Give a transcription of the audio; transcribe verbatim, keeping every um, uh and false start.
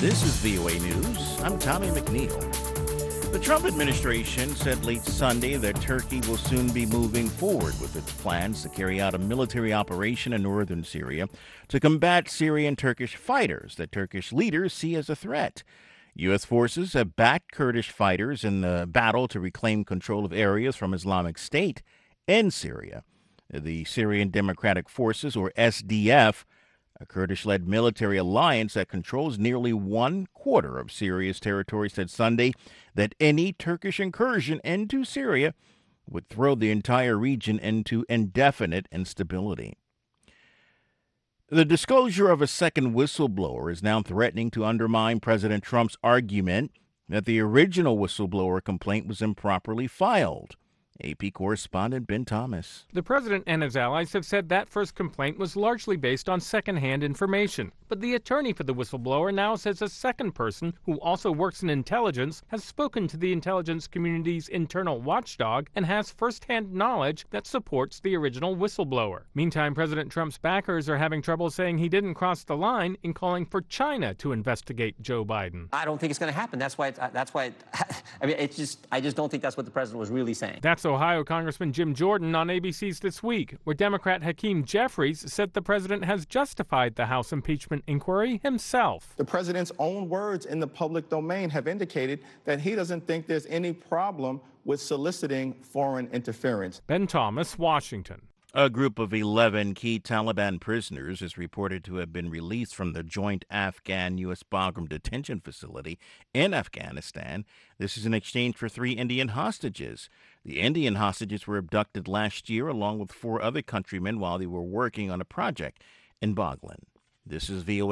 This is V O A News. I'm Tommy McNeil. The Trump administration said late Sunday that Turkey will soon be moving forward with its plans to carry out a military operation in northern Syria to combat Syrian Turkish fighters that Turkish leaders see as a threat. U S forces have backed Kurdish fighters in the battle to reclaim control of areas from Islamic State in Syria. The Syrian Democratic Forces, or S D F, a Kurdish-led military alliance that controls nearly one quarter of Syria's territory, said Sunday that any Turkish incursion into Syria would throw the entire region into indefinite instability. The disclosure of a second whistleblower is now threatening to undermine President Trump's argument that the original whistleblower complaint was improperly filed. A P correspondent Ben Thomas. The president and his allies have said that first complaint was largely based on secondhand information. But the attorney for the whistleblower now says a second person, who also works in intelligence, has spoken to the intelligence community's internal watchdog and has firsthand knowledge that supports the original whistleblower. Meantime, President Trump's backers are having trouble saying he didn't cross the line in calling for China to investigate Joe Biden. I don't think it's going to happen. That's why. It's, that's why. It, I mean, it's just. I just don't think that's what the president was really saying. That's Ohio Congressman Jim Jordan on A B C's This Week, where Democrat Hakeem Jeffries said the president has justified the House impeachment inquiry himself. The president's own words in the public domain have indicated that he doesn't think there's any problem with soliciting foreign interference. Ben Thomas, Washington. A group of eleven key Taliban prisoners is reported to have been released from the joint Afghan-U S Bagram detention facility in Afghanistan. This is in exchange for three Indian hostages. The Indian hostages were abducted last year along with four other countrymen while they were working on a project in Baghlan. This is V O A.